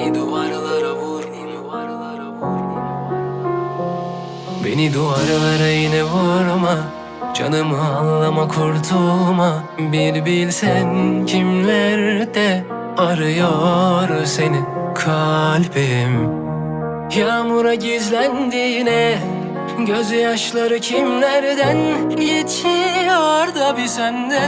Beni duvarlara vur. Beni duvarlara yine vurma. Canımı allama, kurtulma. Bir bilsen kimlerde arıyor seni kalbim. Yağmura gizlendiğine, gözyaşları kimlerden geçiyor da bir senden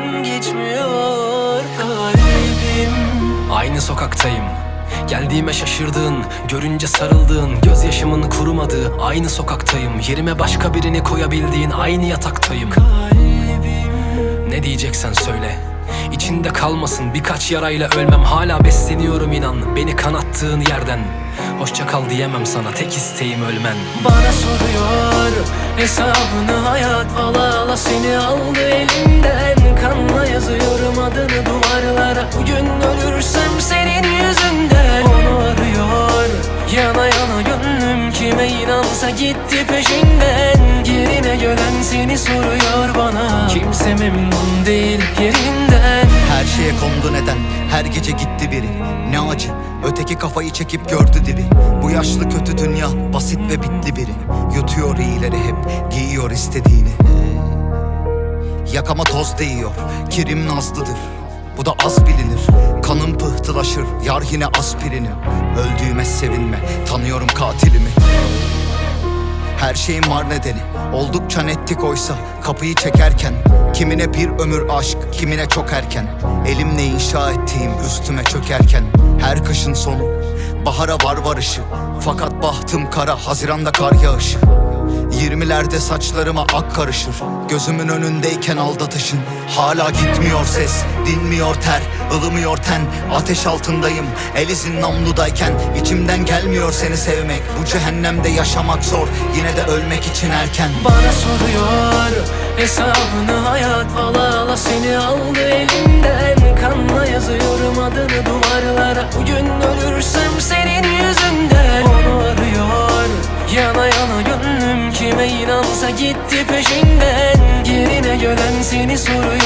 geçmiyor kalbim. Aynı sokaktayım, geldiğime şaşırdığın, görünce sarıldığın, gözyaşımın kurumadığı aynı sokaktayım. Yerime başka birini koyabildiğin aynı yataktayım. Kalbim, ne diyeceksen söyle, İçinde kalmasın, birkaç yarayla ölmem. Hala besleniyorum inan, beni kanattığın yerden. Hoşça kal diyemem sana, tek isteğim ölmen. Bana soruyor hesabını hayat, ala ala seni aldı elimden. Kanla yazıyorum adını duvarlara, bugün ölürsem senin yüzünden. Onu arıyor yana yana gönlüm, kime inansa gitti peşinden. Yerine gelen seni soruyor bana, kimse memnun değil yerinden. Her şeye kondu neden, her gece gitti biri. Ne acı, öteki kafayı çekip gördü diri. Bu yaşlı kötü dünya basit ve bitli biri. Yutuyor iyileri hep, giyiyor istediğini. Yakama toz değiyor, kirim nazlıdır. Bu da az bilinir, kanım pıhtılaşır, yar yine aspirinim. Öldüğüme sevinme, tanıyorum katilimi. Her şeyin var nedeni, oldukça nettik oysa kapıyı çekerken. Kimine bir ömür aşk, kimine çok erken. Elimle inşa ettiğim üstüme çökerken. Her kışın sonu, bahara var varışı. Fakat bahtım kara, Haziran'da kar yağışı. 20'lerde saçlarıma ak karışır. Gözümün önündeyken aldatışın. Hala gitmiyor ses, dinmiyor ter, ılımıyor ten. Ateş altındayım, el izin namludayken. İçimden gelmiyor seni sevmek. Bu cehennemde yaşamak zor, yine de ölmek için erken. Bana soruyor hesabını hayat, ala ala seni aldı elimden. Kanla yazıyorum adını duvarlara, bugün ölürsem senin yüzünden. Onu arıyor yana yana gönlüm, kime inansa gitti peşinden. Yerine gelen seni soruyor